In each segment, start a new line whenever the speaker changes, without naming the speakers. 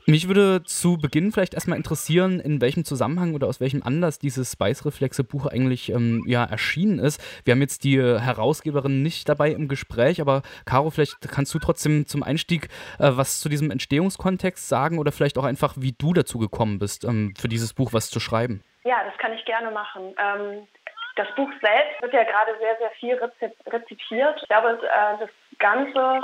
Mich würde zu Beginn vielleicht erstmal interessieren, in welchem Zusammenhang oder aus welchem Anlass dieses Beißreflexe-Buch eigentlich erschienen ist. Wir haben jetzt die Herausgeberin nicht dabei im Gespräch, aber Caro, vielleicht kannst du trotzdem zum Einstieg was zu diesem Entstehungskontext sagen oder vielleicht auch einfach, wie du dazu gekommen bist, für dieses Buch was zu schreiben.
Ja, das kann ich gerne machen. Das Buch selbst wird ja gerade sehr, sehr viel rezipiert. Ich glaube, das Ganze,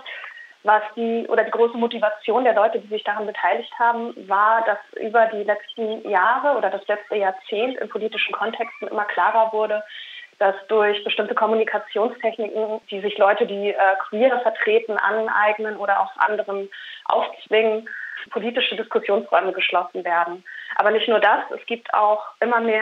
die große Motivation der Leute, die sich daran beteiligt haben, war, dass über die letzten Jahre oder das letzte Jahrzehnt in politischen Kontexten immer klarer wurde, dass durch bestimmte Kommunikationstechniken, die sich Leute, die queer vertreten, aneignen oder auch anderen aufzwingen, politische Diskussionsräume geschlossen werden. Aber nicht nur das, es gab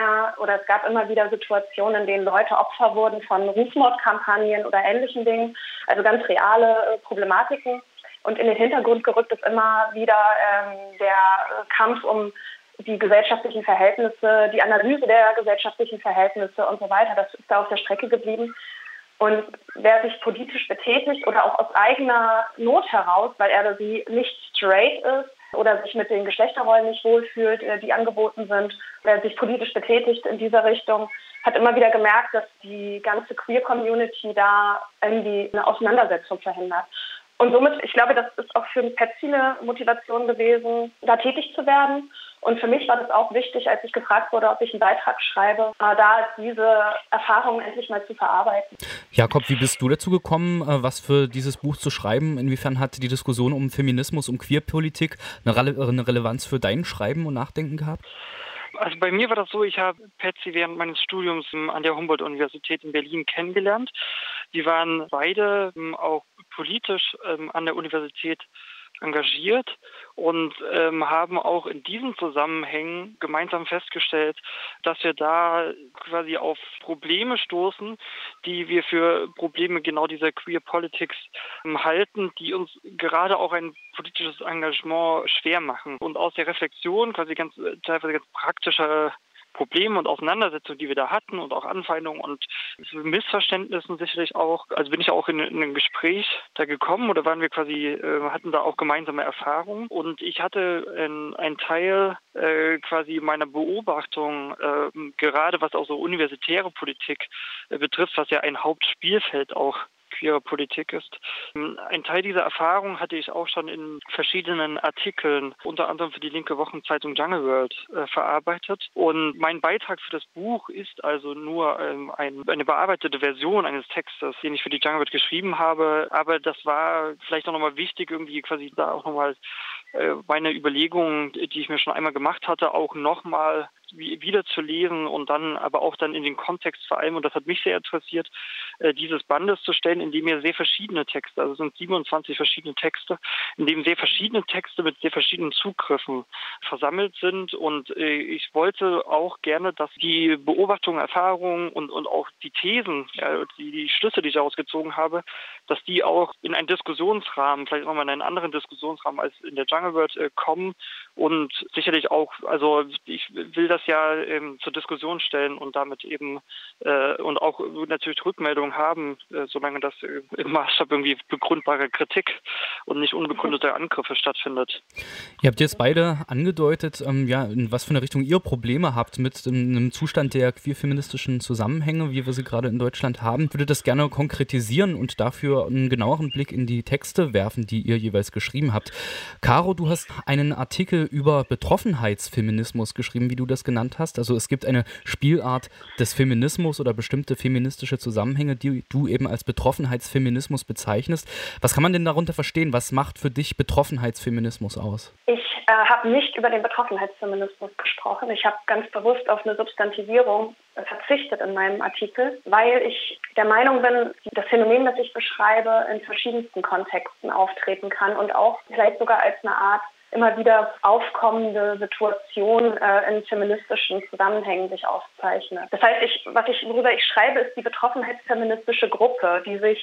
immer wieder Situationen, in denen Leute Opfer wurden von Rufmordkampagnen oder ähnlichen Dingen, also ganz reale Problematiken. Und in den Hintergrund gerückt ist immer wieder der Kampf um die gesellschaftlichen Verhältnisse, die Analyse der gesellschaftlichen Verhältnisse und so weiter. Das ist da auf der Strecke geblieben. Und wer sich politisch betätigt oder auch aus eigener Not heraus, weil er oder sie nicht straight ist oder sich mit den Geschlechterrollen nicht wohlfühlt, die angeboten sind, wer sich politisch betätigt in dieser Richtung, hat immer wieder gemerkt, dass die ganze Queer-Community da irgendwie eine Auseinandersetzung verhindert. Und somit, ich glaube, das ist auch für Patsy eine Motivation gewesen, da tätig zu werden. Und für mich war das auch wichtig, als ich gefragt wurde, ob ich einen Beitrag schreibe, da diese Erfahrungen endlich mal zu verarbeiten.
Jakob, wie bist du dazu gekommen, was für dieses Buch zu schreiben? Inwiefern hat die Diskussion um Feminismus, um Queerpolitik eine Relevanz für dein Schreiben und Nachdenken gehabt?
Also bei mir war das so, ich habe Patsy während meines Studiums an der Humboldt-Universität in Berlin kennengelernt. Wir waren beide auch politisch an der Universität engagiert und haben auch in diesen Zusammenhängen gemeinsam festgestellt, dass wir da quasi auf Probleme stoßen, die wir für Probleme genau dieser Queer Politics halten, die uns gerade auch ein politisches Engagement schwer machen. Und aus der Reflexion quasi teilweise ganz praktischer Probleme und Auseinandersetzungen, die wir da hatten und auch Anfeindungen und Missverständnissen sicherlich auch. Also bin ich auch in ein Gespräch da gekommen oder hatten da auch gemeinsame Erfahrungen und ich hatte einen Teil quasi meiner Beobachtung, gerade was auch so universitäre Politik betrifft, was ja ein Hauptspielfeld auch queere Politik ist. Ein Teil dieser Erfahrung hatte ich auch schon in verschiedenen Artikeln, unter anderem für die linke Wochenzeitung Jungle World, verarbeitet. Und mein Beitrag für das Buch ist also nur eine bearbeitete Version eines Textes, den ich für die Jungle World geschrieben habe. Aber das war vielleicht auch nochmal wichtig, irgendwie quasi da auch nochmal meine Überlegungen, die ich mir schon einmal gemacht hatte, auch nochmal wieder zu lesen und dann aber auch dann in den Kontext vor allem, und das hat mich sehr interessiert, dieses Bandes zu stellen, in dem ja sehr verschiedene Texte, also es sind 27 verschiedene Texte, in dem sehr verschiedene Texte mit sehr verschiedenen Zugriffen versammelt sind und ich wollte auch gerne, dass die Beobachtungen, Erfahrungen und auch die Thesen, die Schlüsse, die ich daraus gezogen habe, dass die auch in einen Diskussionsrahmen, vielleicht nochmal in einen anderen Diskussionsrahmen als in der Jungle World kommen und sicherlich auch, also ich will das ja zur Diskussion stellen und damit eben und auch natürlich Rückmeldungen haben, solange das im Maßstab irgendwie begründbare Kritik und nicht unbegründete Angriffe stattfindet.
Ihr habt jetzt beide angedeutet, in was für eine Richtung ihr Probleme habt mit einem Zustand der queer-feministischen Zusammenhänge, wie wir sie gerade in Deutschland haben. Ich würde das gerne konkretisieren und dafür einen genaueren Blick in die Texte werfen, die ihr jeweils geschrieben habt. Caro, du hast einen Artikel über Betroffenheitsfeminismus geschrieben, wie du das genannt hast. Also es gibt eine Spielart des Feminismus oder bestimmte feministische Zusammenhänge, die du eben als Betroffenheitsfeminismus bezeichnest. Was kann man denn darunter verstehen? Was macht für dich Betroffenheitsfeminismus aus?
Ich habe nicht über den Betroffenheitsfeminismus gesprochen. Ich habe ganz bewusst auf eine Substantivierung verzichtet in meinem Artikel, weil ich der Meinung bin, das Phänomen, das ich beschreibe, in verschiedensten Kontexten auftreten kann und auch vielleicht sogar als eine Art immer wieder aufkommende Situation in feministischen Zusammenhängen sich auszeichnet. Das heißt, worüber ich schreibe, ist die betroffenheitsfeministische Gruppe,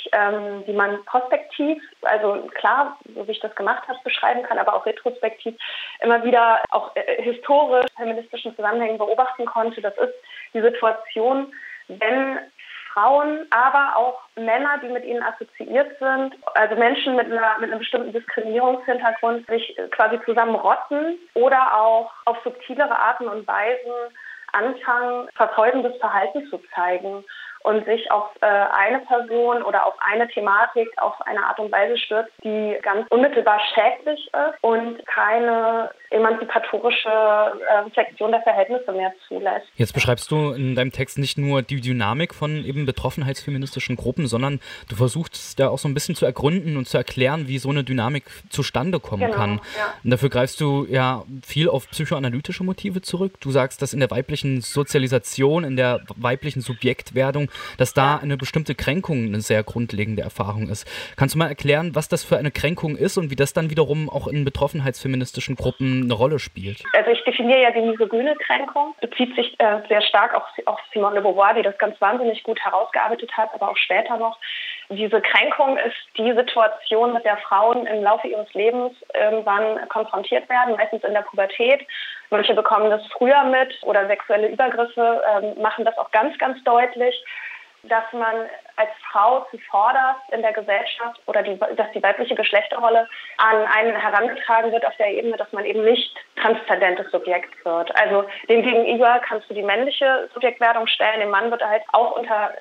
die man prospektiv, also klar, so wie ich das gemacht habe, beschreiben kann, aber auch retrospektiv immer wieder auch historisch feministischen Zusammenhängen beobachten konnte. Das ist die Situation, wenn Frauen, aber auch Männer, die mit ihnen assoziiert sind, also Menschen mit einem bestimmten Diskriminierungshintergrund, sich quasi zusammenrotten oder auch auf subtilere Arten und Weisen anfangen, verfolgendes Verhalten zu zeigen und sich auf eine Person oder auf eine Thematik auf eine Art und Weise stürzt, die ganz unmittelbar schädlich ist und keine emanzipatorische Reflexion der Verhältnisse mehr zulässt.
Jetzt beschreibst du in deinem Text nicht nur die Dynamik von eben betroffenheitsfeministischen Gruppen, sondern du versuchst da auch so ein bisschen zu ergründen und zu erklären, wie so eine Dynamik zustande kommen kann.
Ja.
Und dafür greifst du ja viel auf psychoanalytische Motive zurück. Du sagst, dass in der weiblichen Sozialisation, in der weiblichen Subjektwerdung, dass da eine bestimmte Kränkung eine sehr grundlegende Erfahrung ist. Kannst du mal erklären, was das für eine Kränkung ist und wie das dann wiederum auch in betroffenheitsfeministischen Gruppen eine Rolle spielt?
Also ich definiere ja die misogyne Kränkung, bezieht sich sehr stark auf Simone de Beauvoir, die das ganz wahnsinnig gut herausgearbeitet hat, aber auch später noch. Diese Kränkung ist die Situation, mit der Frauen im Laufe ihres Lebens irgendwann konfrontiert werden, meistens in der Pubertät. Manche bekommen das früher mit oder sexuelle Übergriffe machen das auch ganz, ganz deutlich, dass man als Frau zuvorderst in der Gesellschaft oder dass die weibliche Geschlechterrolle an einen herangetragen wird auf der Ebene, dass man eben nicht transzendentes Subjekt wird. Also dem gegenüber kannst du die männliche Subjektwerdung stellen, dem Mann wird halt auch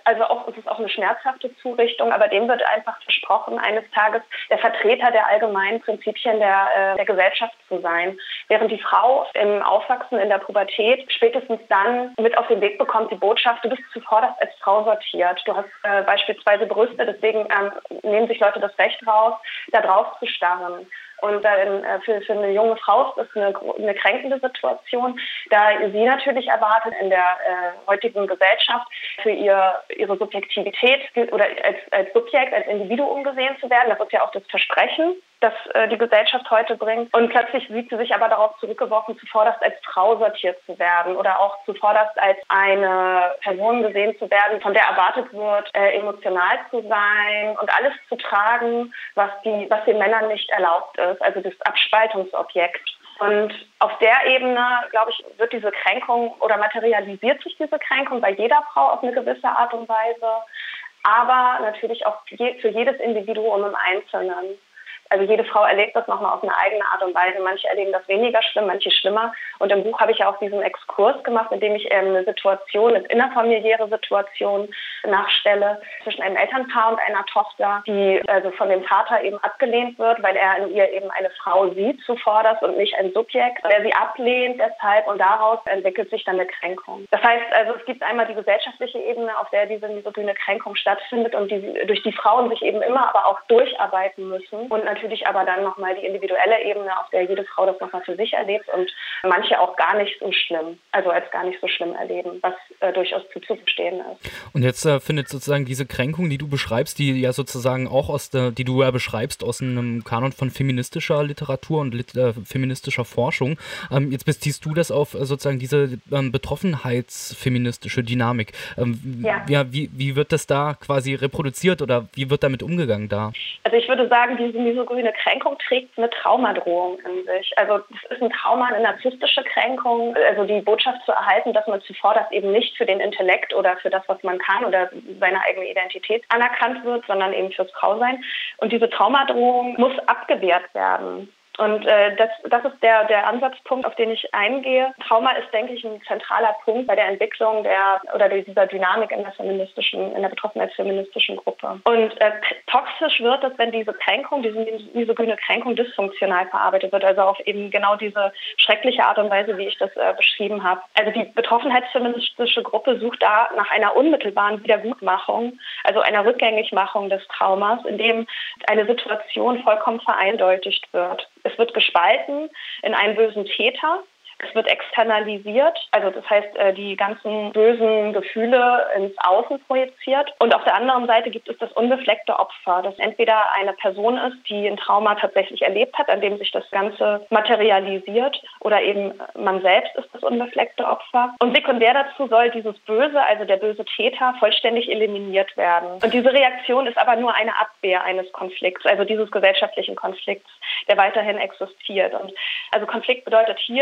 es ist auch eine schmerzhafte Zurichtung, aber dem wird einfach versprochen, eines Tages der Vertreter der allgemeinen Prinzipien der Gesellschaft zu sein. Während die Frau im Aufwachsen in der Pubertät spätestens dann mit auf den Weg bekommt die Botschaft, du bist zuvorderst als Frau sortiert. Du hast beispielsweise Brüste, deswegen nehmen sich Leute das Recht raus, da drauf zu starren. Und für eine junge Frau ist das eine kränkende Situation, da sie natürlich erwartet, in der heutigen Gesellschaft für ihre Subjektivität oder als Subjekt, als Individuum gesehen zu werden. Das ist ja auch das Versprechen, das die Gesellschaft heute bringt. Und plötzlich sieht sie sich aber darauf zurückgeworfen, zuvorderst als Frau sortiert zu werden oder auch zuvorderst als eine Person gesehen zu werden, von der erwartet wird, emotional zu sein und alles zu tragen, was den Männern nicht erlaubt ist. Also das Abspaltungsobjekt. Und auf der Ebene, glaube ich, wird diese Kränkung oder materialisiert sich diese Kränkung bei jeder Frau auf eine gewisse Art und Weise, aber natürlich auch für jedes Individuum im Einzelnen. Also jede Frau erlebt das nochmal auf eine eigene Art und Weise. Manche erleben das weniger schlimm, manche schlimmer. Und im Buch habe ich ja auch diesen Exkurs gemacht, in dem ich eine innerfamiliäre Situation nachstelle zwischen einem Elternpaar und einer Tochter, die also von dem Vater eben abgelehnt wird, weil er in ihr eben eine Frau sieht zuvorderst und nicht ein Subjekt, der sie ablehnt deshalb, und daraus entwickelt sich dann eine Kränkung. Das heißt also, es gibt einmal die gesellschaftliche Ebene, auf der diese misogyne Kränkung stattfindet und durch die Frauen sich eben immer aber auch durcharbeiten müssen, und natürlich aber dann nochmal die individuelle Ebene, auf der jede Frau das nochmal für sich erlebt und manche auch gar nicht so schlimm, also als gar nicht so schlimm erleben, was durchaus zuzugestehen ist.
Und jetzt findet sozusagen diese Kränkung, die du beschreibst, die ja sozusagen auch die du ja beschreibst aus einem Kanon von feministischer Literatur und feministischer Forschung. Jetzt beziehst du das auf sozusagen diese betroffenheitsfeministische Dynamik. Wie wird das da quasi reproduziert oder wie wird damit umgegangen da?
Also ich würde sagen, diese misogyne Kränkung trägt eine Traumadrohung in sich. Also das ist ein Trauma, eine narzisstische Kränkung, also die Botschaft zu erhalten, dass man zuvorderst eben nicht für den Intellekt oder für das, was man kann oder seine eigene Identität anerkannt wird, sondern eben fürs Frausein. Und diese Traumadrohung muss abgewehrt werden. Und das ist der Ansatzpunkt, auf den ich eingehe. Trauma ist, denke ich, ein zentraler Punkt bei der Entwicklung dieser Dynamik in der betroffenheitsfeministischen Gruppe. Und toxisch wird es, wenn diese misogyne Kränkung dysfunktional verarbeitet wird, also auf eben genau diese schreckliche Art und Weise, wie ich das beschrieben habe. Also die betroffenheitsfeministische Gruppe sucht da nach einer unmittelbaren Wiedergutmachung, also einer Rückgängigmachung des Traumas, in dem eine Situation vollkommen vereindeutigt wird. Es wird gespalten in einen bösen Täter. Es wird externalisiert, also das heißt, die ganzen bösen Gefühle ins Außen projiziert. Und auf der anderen Seite gibt es das unbefleckte Opfer, das entweder eine Person ist, die ein Trauma tatsächlich erlebt hat, an dem sich das Ganze materialisiert, oder eben man selbst ist das unbefleckte Opfer. Und sekundär dazu soll dieses Böse, also der böse Täter, vollständig eliminiert werden. Und diese Reaktion ist aber nur eine Abwehr eines Konflikts, also dieses gesellschaftlichen Konflikts, der weiterhin existiert. Und also Konflikt bedeutet hier eine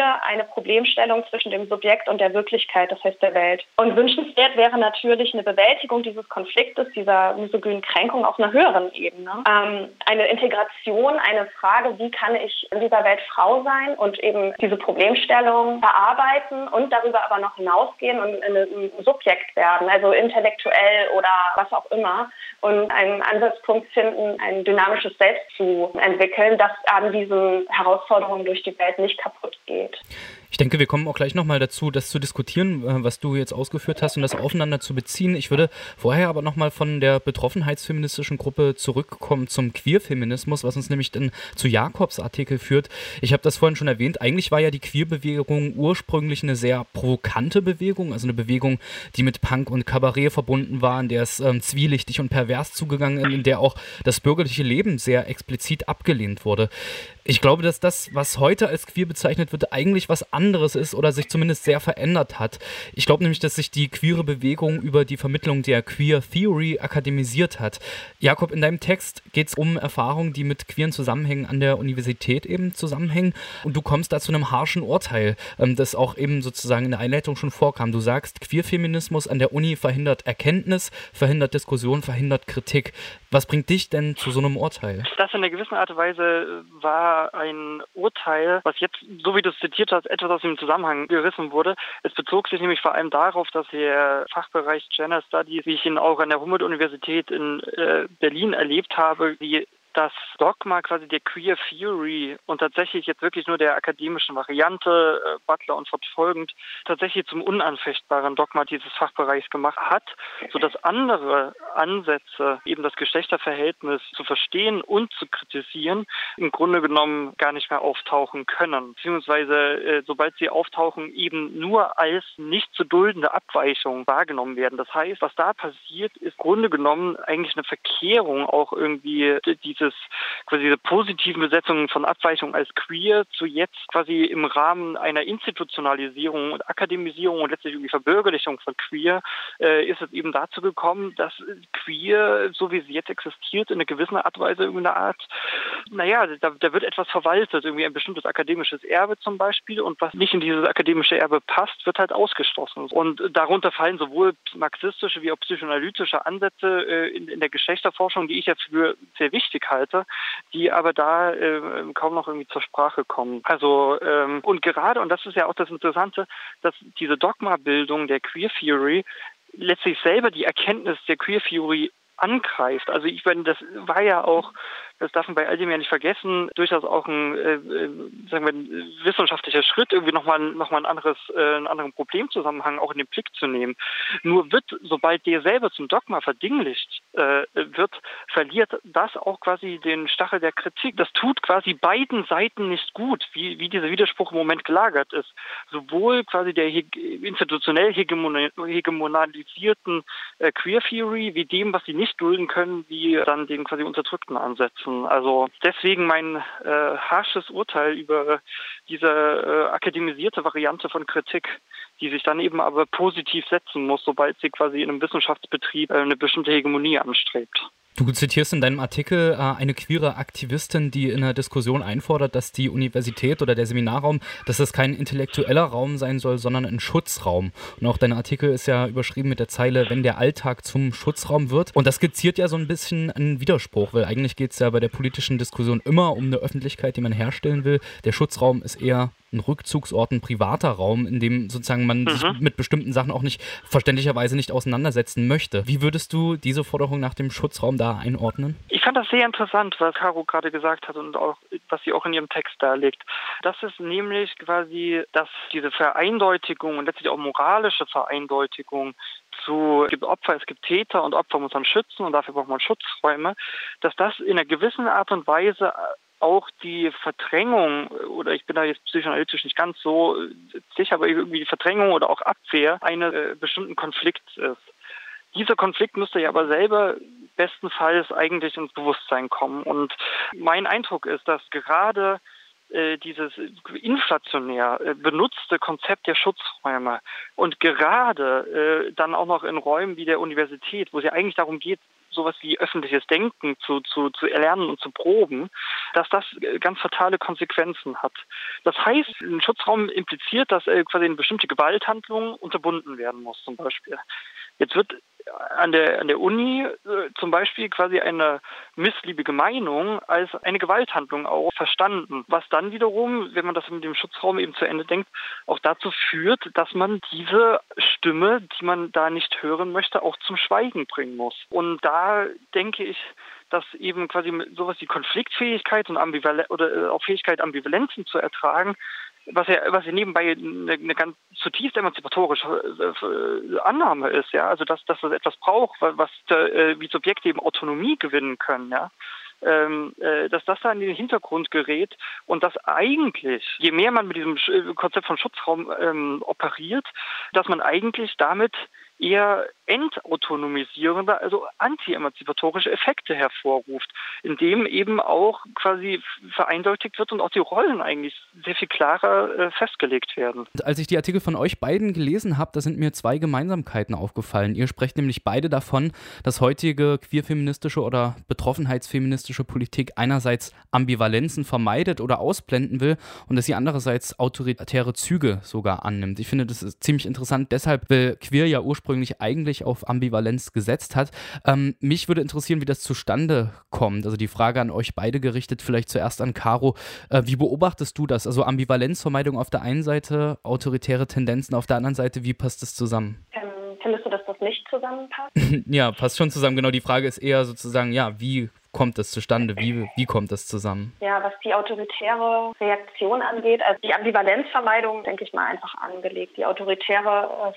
Problemstellung zwischen dem Subjekt und der Wirklichkeit, das heißt der Welt. Und wünschenswert wäre natürlich eine Bewältigung dieses Konfliktes, dieser misogynen Kränkung auf einer höheren Ebene. Eine Integration, eine Frage, wie kann ich in dieser Welt Frau sein und eben diese Problemstellung bearbeiten und darüber aber noch hinausgehen und ein Subjekt werden, also intellektuell oder was auch immer, und einen Ansatzpunkt finden, ein dynamisches Selbst zu entwickeln, das an diesen Herausforderungen durch die Welt nicht kaputt geht.
Ich denke, wir kommen auch gleich nochmal dazu, das zu diskutieren, was du jetzt ausgeführt hast und das aufeinander zu beziehen. Ich würde vorher aber nochmal von der betroffenheitsfeministischen Gruppe zurückkommen zum Queerfeminismus, was uns nämlich dann zu Jakobs Artikel führt. Ich habe das vorhin schon erwähnt, eigentlich war ja die Queerbewegung ursprünglich eine sehr provokante Bewegung, also eine Bewegung, die mit Punk und Kabarett verbunden war, in der es zwielichtig und pervers zugegangen ist, in der auch das bürgerliche Leben sehr explizit abgelehnt wurde. Ich glaube, dass das, was heute als queer bezeichnet wird, eigentlich was anderes ist oder sich zumindest sehr verändert hat. Ich glaube nämlich, dass sich die queere Bewegung über die Vermittlung der Queer Theory akademisiert hat. Jakob, in deinem Text geht es um Erfahrungen, die mit queeren Zusammenhängen an der Universität eben zusammenhängen, und du kommst da zu einem harschen Urteil, das auch eben sozusagen in der Einleitung schon vorkam. Du sagst, Queerfeminismus an der Uni verhindert Erkenntnis, verhindert Diskussion, verhindert Kritik. Was bringt dich denn zu so einem Urteil?
Das in einer gewissen Art und Weise war ein Urteil, was jetzt, so wie du es zitiert hast, etwas aus dem Zusammenhang gerissen wurde. Es bezog sich nämlich vor allem darauf, dass der Fachbereich Gender Studies, wie ich ihn auch an der Humboldt-Universität in Berlin erlebt habe, die das Dogma quasi der Queer Theory und tatsächlich jetzt wirklich nur der akademischen Variante, Butler und fortfolgend, tatsächlich zum unanfechtbaren Dogma dieses Fachbereichs gemacht hat, sodass andere Ansätze, eben das Geschlechterverhältnis zu verstehen und zu kritisieren, im Grunde genommen gar nicht mehr auftauchen können. Beziehungsweise, sobald sie auftauchen, eben nur als nicht zu duldende Abweichung wahrgenommen werden. Das heißt, was da passiert, ist im Grunde genommen eigentlich eine Verkehrung auch irgendwie diese positiven Besetzungen von Abweichungen als queer zu jetzt quasi im Rahmen einer Institutionalisierung und Akademisierung und letztlich irgendwie Verbürgerlichung von queer ist es eben dazu gekommen, dass queer, so wie sie jetzt existiert, in einer gewissen Art und Weise irgendwie eine Art, da wird etwas verwaltet, irgendwie ein bestimmtes akademisches Erbe zum Beispiel, und was nicht in dieses akademische Erbe passt, wird halt ausgeschlossen. Und darunter fallen sowohl marxistische wie auch psychoanalytische Ansätze in der Geschlechterforschung, die ich jetzt für sehr wichtig halte, die aber da kaum noch irgendwie zur Sprache kommen. Also und gerade, und das ist ja auch das Interessante, dass diese Dogmabildung der Queer Theory letztlich selber die Erkenntnis der Queer Theory angreift. Also ich meine, das war ja auch, das darf man bei all dem ja nicht vergessen, durchaus auch ein wissenschaftlicher Schritt, irgendwie nochmal einen anderen Problemzusammenhang auch in den Blick zu nehmen. Nur sobald der selber zum Dogma verdinglicht wird, verliert das auch quasi den Stachel der Kritik. Das tut quasi beiden Seiten nicht gut, wie dieser Widerspruch im Moment gelagert ist. Sowohl quasi der institutionell hegemonalisierten Queer Theory, wie dem, was sie nicht dulden können, wie dann den quasi unterdrückten Ansätzen. Also deswegen mein harsches Urteil über diese akademisierte Variante von Kritik, die sich dann eben aber positiv setzen muss, sobald sie quasi in einem Wissenschaftsbetrieb eine bestimmte Hegemonie anstrebt.
Du zitierst in deinem Artikel eine queere Aktivistin, die in einer Diskussion einfordert, dass die Universität oder der Seminarraum, dass das kein intellektueller Raum sein soll, sondern ein Schutzraum. Und auch dein Artikel ist ja überschrieben mit der Zeile, wenn der Alltag zum Schutzraum wird. Und das skizziert ja so ein bisschen einen Widerspruch, weil eigentlich geht es ja bei der politischen Diskussion immer um eine Öffentlichkeit, die man herstellen will. Der Schutzraum ist eher ein Rückzugsort, ein privater Raum, in dem sozusagen man sich mit bestimmten Sachen auch nicht verständlicherweise nicht auseinandersetzen möchte. Wie würdest du diese Forderung nach dem Schutzraum da einordnen?
Ich fand das sehr interessant, was Caro gerade gesagt hat und auch, was sie auch in ihrem Text darlegt. Das ist nämlich quasi, dass diese Vereindeutigung und letztlich auch moralische Vereindeutigung es gibt Opfer, es gibt Täter und Opfer muss man schützen und dafür braucht man Schutzräume, dass das in einer gewissen Art und Weise auch die Verdrängung, oder ich bin da jetzt psychoanalytisch nicht ganz so sicher, aber irgendwie die Verdrängung oder auch Abwehr eines bestimmten Konflikts ist. Dieser Konflikt müsste ja aber selber bestenfalls eigentlich ins Bewusstsein kommen. Und mein Eindruck ist, dass gerade dieses inflationär benutzte Konzept der Schutzräume und gerade dann auch noch in Räumen wie der Universität, wo es ja eigentlich darum geht, sowas wie öffentliches Denken zu erlernen und zu proben, dass das ganz fatale Konsequenzen hat. Das heißt, ein Schutzraum impliziert, dass quasi eine bestimmte Gewalthandlung unterbunden werden muss, zum Beispiel. Jetzt wird an der Uni zum Beispiel quasi eine missliebige Meinung als eine Gewalthandlung auch verstanden, was dann wiederum, wenn man das mit dem Schutzraum eben zu Ende denkt, auch dazu führt, dass man diese Stimme, die man da nicht hören möchte, auch zum Schweigen bringen muss. Und da denke ich, dass eben quasi sowas wie Konfliktfähigkeit und auch Fähigkeit, Ambivalenzen zu ertragen, was ja nebenbei eine ganz zutiefst emanzipatorische Annahme ist, ja, also dass das etwas braucht, was wie Subjekte eben Autonomie gewinnen können, ja, dass das da in den Hintergrund gerät und dass eigentlich, je mehr man mit diesem Konzept von Schutzraum operiert, dass man eigentlich damit eher entautonomisierende, also anti-emanzipatorische Effekte hervorruft, indem eben auch quasi vereindeutigt wird und auch die Rollen eigentlich sehr viel klarer festgelegt werden.
Als ich die Artikel von euch beiden gelesen habe, da sind mir zwei Gemeinsamkeiten aufgefallen. Ihr sprecht nämlich beide davon, dass heutige queerfeministische oder betroffenheitsfeministische Politik einerseits Ambivalenzen vermeidet oder ausblenden will und dass sie andererseits autoritäre Züge sogar annimmt. Ich finde, das ist ziemlich interessant. Deshalb will Queer ja ursprünglich eigentlich auf Ambivalenz gesetzt hat. Mich würde interessieren, wie das zustande kommt. Also die Frage an euch beide gerichtet, vielleicht zuerst an Caro. Wie beobachtest du das? Also Ambivalenzvermeidung auf der einen Seite, autoritäre Tendenzen auf der anderen Seite. Wie passt das zusammen?
Findest du, dass das nicht zusammenpasst?
Ja, passt schon zusammen. Genau, die Frage ist eher sozusagen, ja, wie kommt das zustande? Wie kommt das zusammen?
Ja, was die autoritäre Reaktion angeht, also die Ambivalenzvermeidung, denke ich mal, einfach angelegt. Die autoritäre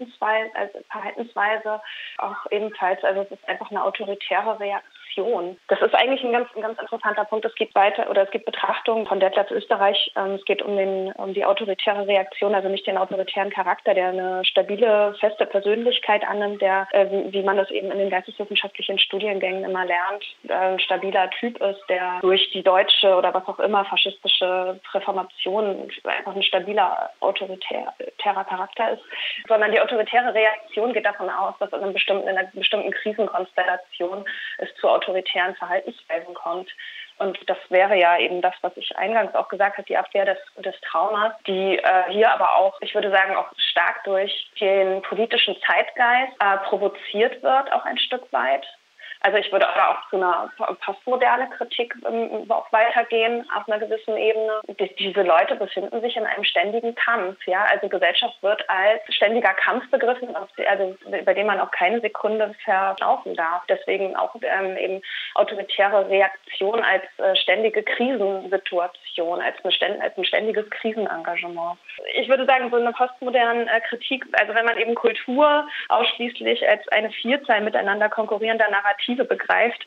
Verhaltensweise auch ebenfalls. Also es ist einfach eine autoritäre Reaktion. Das ist eigentlich ein ganz interessanter Punkt. Es gibt Betrachtungen von Detlef Österreich. Es geht um die autoritäre Reaktion, also nicht den autoritären Charakter, der eine stabile, feste Persönlichkeit annimmt, der, wie man das eben in den geisteswissenschaftlichen Studiengängen immer lernt, ein stabiler Typ ist, der durch die deutsche oder was auch immer faschistische Reformation einfach ein stabiler, autoritärer Charakter ist, sondern die autoritäre Reaktion geht davon aus, dass in einer bestimmten Krisenkonstellation es zu autoritären Verhaltensweisen kommt. Und das wäre ja eben das, was ich eingangs auch gesagt habe, die Abwehr des Traumas, die hier aber auch, ich würde sagen, auch stark durch den politischen Zeitgeist provoziert wird, auch ein Stück weit. Also ich würde aber auch zu einer postmoderne Kritik auch weitergehen auf einer gewissen Ebene. Diese Leute befinden sich in einem ständigen Kampf. Ja? Also Gesellschaft wird als ständiger Kampf begriffen, bei dem man auch keine Sekunde verschnaufen darf. Deswegen auch eben autoritäre Reaktion als ständige Krisensituation, als ein ständiges Krisenengagement. Ich würde sagen, so eine postmoderne Kritik, also wenn man eben Kultur ausschließlich als eine Vielzahl miteinander konkurrierender Narrative begreift,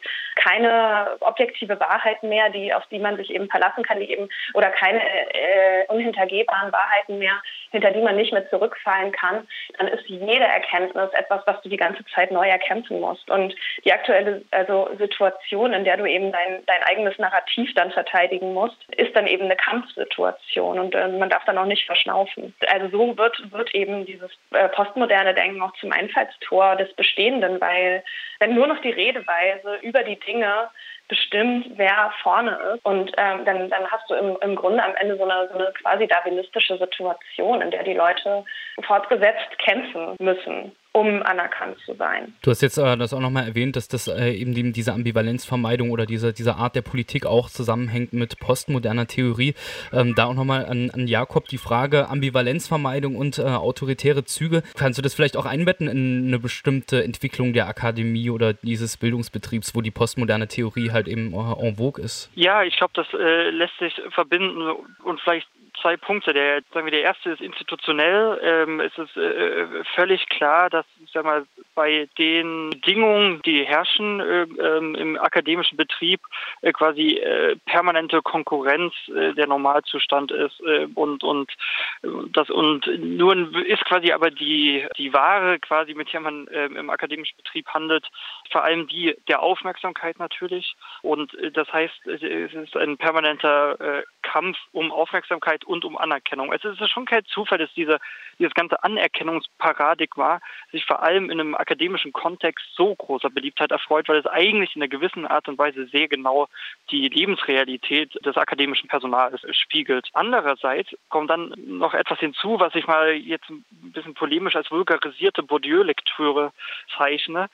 keine objektive Wahrheiten mehr, auf die man sich eben verlassen kann, oder keine unhintergehbaren Wahrheiten mehr, hinter die man nicht mehr zurückfallen kann, dann ist jede Erkenntnis etwas, was du die ganze Zeit neu erkämpfen musst. Und die aktuelle Situation, in der du eben dein eigenes Narrativ dann verteidigen musst, ist dann eben eine Kampfsituation und man darf dann auch nicht verschnaufen. Also so wird eben dieses postmoderne Denken auch zum Einfallstor des Bestehenden, weil wenn nur noch die Redeweise über die Dinge bestimmt, wer vorne ist. Und dann hast du im Grunde am Ende so eine quasi darwinistische Situation, in der die Leute fortgesetzt kämpfen müssen, um anerkannt zu sein.
Du hast jetzt das auch nochmal erwähnt, dass das eben diese Ambivalenzvermeidung oder diese Art der Politik auch zusammenhängt mit postmoderner Theorie. Da auch nochmal an Jakob die Frage Ambivalenzvermeidung und autoritäre Züge. Kannst du das vielleicht auch einbetten in eine bestimmte Entwicklung der Akademie oder dieses Bildungsbetriebs, wo die postmoderne Theorie halt eben en vogue ist?
Ja, ich glaube, das lässt sich verbinden und vielleicht zwei Punkte. Der erste ist institutionell. Es ist völlig klar, dass bei den Bedingungen, die herrschen im akademischen Betrieb, quasi permanente Konkurrenz der Normalzustand ist und nun ist quasi aber die Ware quasi, mit der man im akademischen Betrieb handelt, vor allem die der Aufmerksamkeit natürlich. Und das heißt, es ist ein permanenter Kampf um Aufmerksamkeit und um Anerkennung. Also es ist schon kein Zufall, dass dieses ganze Anerkennungsparadigma sich vor allem in einem akademischen Kontext so großer Beliebtheit erfreut, weil es eigentlich in einer gewissen Art und Weise sehr genau die Lebensrealität des akademischen Personals spiegelt. Andererseits kommt dann noch etwas hinzu, was ich mal jetzt ein bisschen polemisch als vulgarisierte Bourdieu-Lektüre zeichne,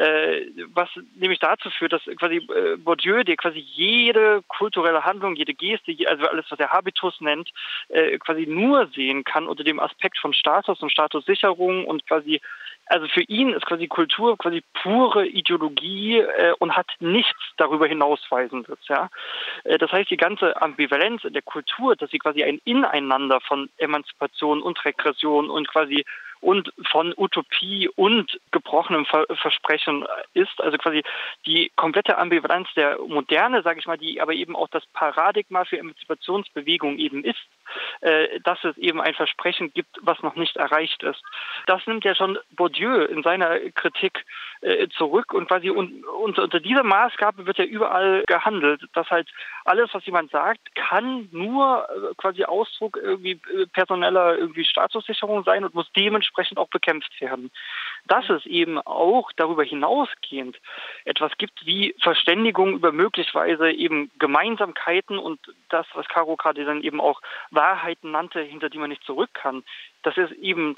was nämlich dazu führt, dass quasi Bourdieu, der quasi jede kulturelle Handlung, jede Geste, also alles, was er Habitus nennt, quasi nur sehen kann unter dem Aspekt von Status und Statussicherung und quasi, also für ihn ist quasi Kultur quasi pure Ideologie und hat nichts darüber hinausweisendes. Ja? Das heißt, die ganze Ambivalenz in der Kultur, dass sie quasi ein Ineinander von Emanzipation und Regression und quasi und von Utopie und gebrochenem Versprechen ist, also quasi die komplette Ambivalenz der Moderne, sage ich mal, die aber eben auch das Paradigma für Emanzipationsbewegung eben ist, dass es eben ein Versprechen gibt, was noch nicht erreicht ist. Das nimmt ja schon Bourdieu in seiner Kritik zurück und quasi unter dieser Maßgabe wird ja überall gehandelt, dass halt alles, was jemand sagt, kann nur quasi Ausdruck irgendwie personeller irgendwie Statussicherung sein und muss dementsprechend auch bekämpft werden. Dass es eben auch darüber hinausgehend etwas gibt wie Verständigung über möglicherweise eben Gemeinsamkeiten und das, was Caro gerade dann eben auch Wahrheiten nannte, hinter die man nicht zurück kann, dass es eben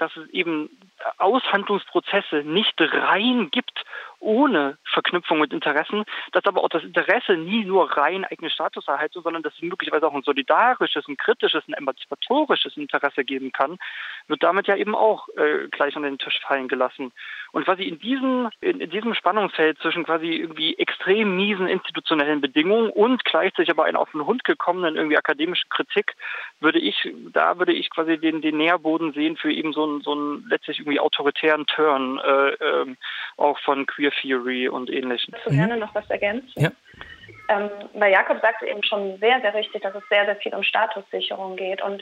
Aushandlungsprozesse nicht rein gibt, ohne Verknüpfung mit Interessen, dass aber auch das Interesse nie nur rein eigene Statuserhaltung, sondern dass es möglicherweise auch ein solidarisches, ein kritisches, ein emanzipatorisches Interesse geben kann, wird damit ja eben auch gleich an den Tisch fallen gelassen. Und quasi in diesem Spannungsfeld zwischen quasi irgendwie extrem miesen institutionellen Bedingungen und gleichzeitig aber einer auf den Hund gekommenen irgendwie akademischen Kritik, würde ich quasi den Nährboden sehen für eben so einen letztlich irgendwie autoritären Turn, auch von Queer Theory und Ähnlichem.
Ich würde gerne noch was ergänzen.
Ja.
Weil Jakob sagte eben schon sehr, sehr richtig, dass es sehr, sehr viel um Statussicherung geht und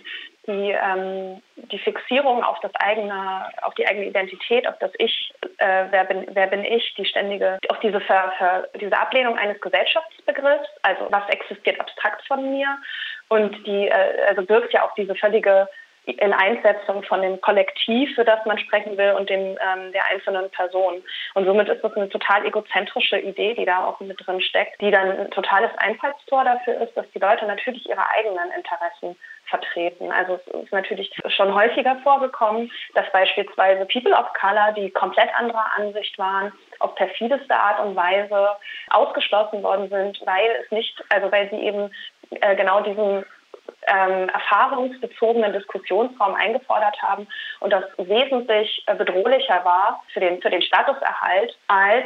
die Fixierung auf die eigene Identität, auf das Ich, wer bin ich, die ständige, auf diese Ablehnung eines Gesellschaftsbegriffs, also was existiert abstrakt von mir und also birgt ja auch diese völlige in Einsetzung von dem Kollektiv, für das man sprechen will, und der einzelnen Person. Und somit ist das eine total egozentrische Idee, die da auch mit drin steckt, die dann ein totales Einfallstor dafür ist, dass die Leute natürlich ihre eigenen Interessen vertreten. Also es ist natürlich schon häufiger vorgekommen, dass beispielsweise People of Color, die komplett anderer Ansicht waren, auf perfideste Art und Weise ausgeschlossen worden sind, weil sie eben genau diesen erfahrungsbezogenen Diskussionsraum eingefordert haben und das wesentlich bedrohlicher war für den Statuserhalt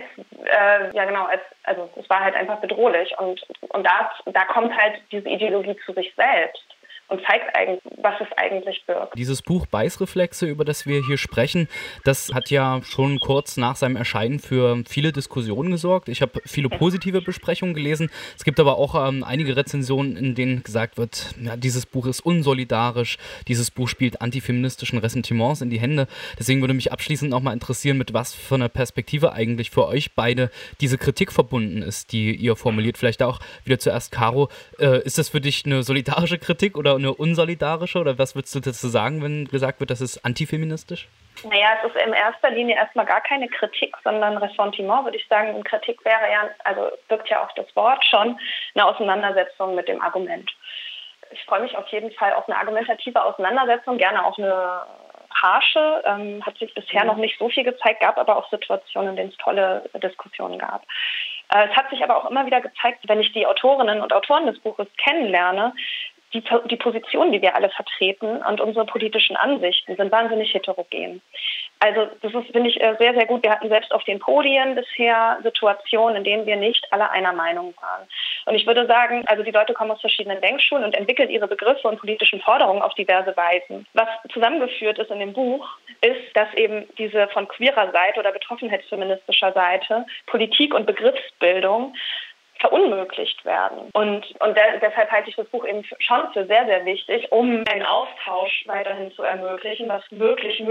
also es war halt einfach bedrohlich und da kommt halt diese Ideologie zu sich selbst und zeigt eigentlich, was es eigentlich birgt.
Dieses Buch Beißreflexe, über das wir hier sprechen, das hat ja schon kurz nach seinem Erscheinen für viele Diskussionen gesorgt. Ich habe viele positive Besprechungen gelesen. Es gibt aber auch einige Rezensionen, in denen gesagt wird, ja, dieses Buch ist unsolidarisch, dieses Buch spielt antifeministischen Ressentiments in die Hände. Deswegen würde mich abschließend noch mal interessieren, mit was für einer Perspektive eigentlich für euch beide diese Kritik verbunden ist, die ihr formuliert. Vielleicht auch wieder zuerst Caro. Ist das für dich eine solidarische Kritik oder eine unsolidarische, oder was würdest du dazu sagen, wenn gesagt wird, das ist antifeministisch?
Naja, es ist in erster Linie erstmal gar keine Kritik, sondern Ressentiment, würde ich sagen. Und Kritik wäre ja, also birgt ja auch das Wort schon, eine Auseinandersetzung mit dem Argument. Ich freue mich auf jeden Fall auf eine argumentative Auseinandersetzung, gerne auch eine harsche, hat sich bisher noch nicht so viel gezeigt, gab aber auch Situationen, in denen es tolle Diskussionen gab. Es hat sich aber auch immer wieder gezeigt, wenn ich die Autorinnen und Autoren des Buches kennenlerne, die Positionen, die wir alle vertreten und unsere politischen Ansichten sind wahnsinnig heterogen. Also das ist, finde ich, sehr, sehr gut. Wir hatten selbst auf den Podien bisher Situationen, in denen wir nicht alle einer Meinung waren. Und ich würde sagen, also die Leute kommen aus verschiedenen Denkschulen und entwickeln ihre Begriffe und politischen Forderungen auf diverse Weisen. Was zusammengeführt ist in dem Buch, ist, dass eben diese von queerer Seite oder betroffenheitsfeministischer Seite Politik und Begriffsbildung verunmöglicht werden. Und deshalb halte ich das Buch eben schon für sehr, sehr wichtig, um einen Austausch weiterhin zu ermöglichen, was wirklich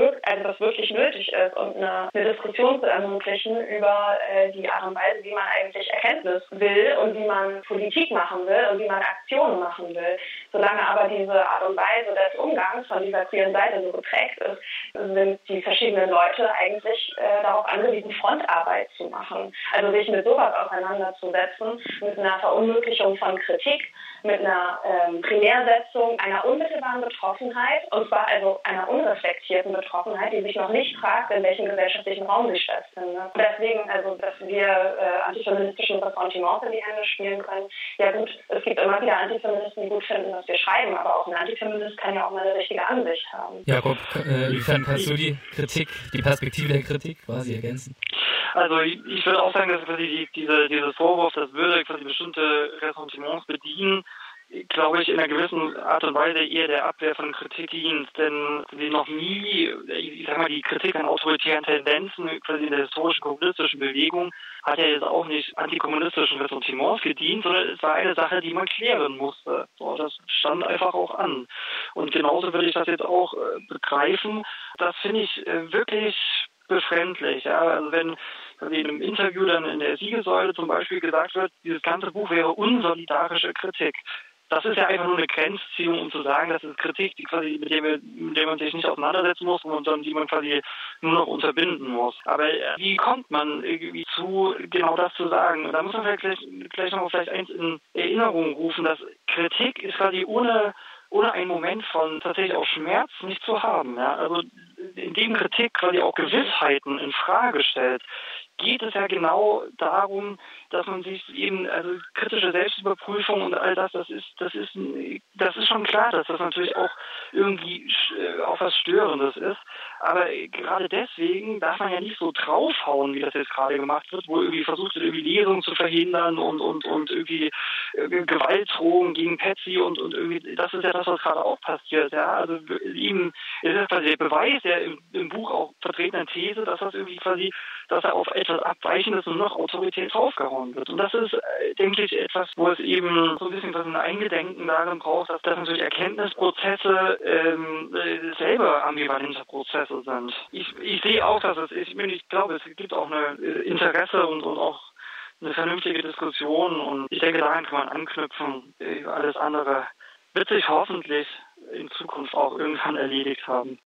nötig ist, und eine Diskussion zu ermöglichen über die Art und Weise, wie man eigentlich Erkenntnis will und wie man Politik machen will und wie man Aktionen machen will. Solange aber diese Art und Weise des Umgangs von dieser queeren Seite so geprägt ist, sind die verschiedenen Leute eigentlich darauf angewiesen, Frontarbeit zu machen. Also sich mit sowas auseinanderzusetzen, mit einer Verunmöglichung von Kritik, mit einer Primärsetzung einer unmittelbaren Betroffenheit, und zwar also einer unreflektierten Betroffenheit, die sich noch nicht fragt, in welchem gesellschaftlichen Raum sie stattfindet. Und deswegen, also, dass wir antifeministischen Ressentiments in die Hände spielen können. Ja gut, es gibt immer wieder Antifeministen, die gut finden, was wir schreiben, aber auch ein Antifeminist kann ja auch mal eine richtige Ansicht haben.
Jakob, inwiefern kannst du die Perspektive der Kritik quasi ergänzen?
Also ich würde auch sagen, dass quasi dieses Vorwurf, das würde quasi bestimmte Ressentiments bedienen, glaube ich, in einer gewissen Art und Weise eher der Abwehr von Kritik dient, denn wir noch nie, ich sag mal, die Kritik an autoritären Tendenzen quasi in der historischen kommunistischen Bewegung hat ja jetzt auch nicht antikommunistischen Ressentiments gedient, sondern es war eine Sache, die man klären musste. So, das stand einfach auch an. Und genauso würde ich das jetzt auch begreifen. Das finde ich wirklich befremdlich. Ja? Also wenn in einem Interview dann in der Siegessäule zum Beispiel gesagt wird, dieses ganze Buch wäre unsolidarische Kritik. Das ist ja einfach nur eine Grenzziehung, um zu sagen, das ist Kritik, die quasi, mit der man sich nicht auseinandersetzen muss und dann die man quasi nur noch unterbinden muss. Aber wie kommt man irgendwie zu, genau das zu sagen? Und da muss man vielleicht noch eins in Erinnerung rufen, dass Kritik ist quasi ohne einen Moment von tatsächlich auch Schmerz nicht zu haben. Ja? Also indem Kritik quasi auch Gewissheiten in Frage stellt, geht es ja genau darum, dass man sich eben, also kritische Selbstüberprüfung und all das ist schon klar, dass das natürlich auch irgendwie auch was Störendes ist. Aber gerade deswegen darf man ja nicht so draufhauen, wie das jetzt gerade gemacht wird, wo irgendwie versucht wird, irgendwie Lesungen zu verhindern und irgendwie Gewaltdrohungen gegen Patsy und irgendwie, das ist ja das, was gerade auch passiert. Ja? Also ihm ist das quasi der Beweis der im Buch auch vertretenen These, dass das irgendwie quasi, dass er auf etwas Abweichendes nur noch Autorität draufgehauen wird. Und das ist, denke ich, etwas, wo es eben so ein bisschen was ein Eingedenken darin braucht, dass das natürlich Erkenntnisprozesse selber ambivalente Prozesse sind. Ich sehe auch, dass ich glaube, es gibt auch ein Interesse und auch eine vernünftige Diskussion, und ich denke, daran kann man anknüpfen. Alles andere wird sich hoffentlich in Zukunft auch irgendwann erledigt haben.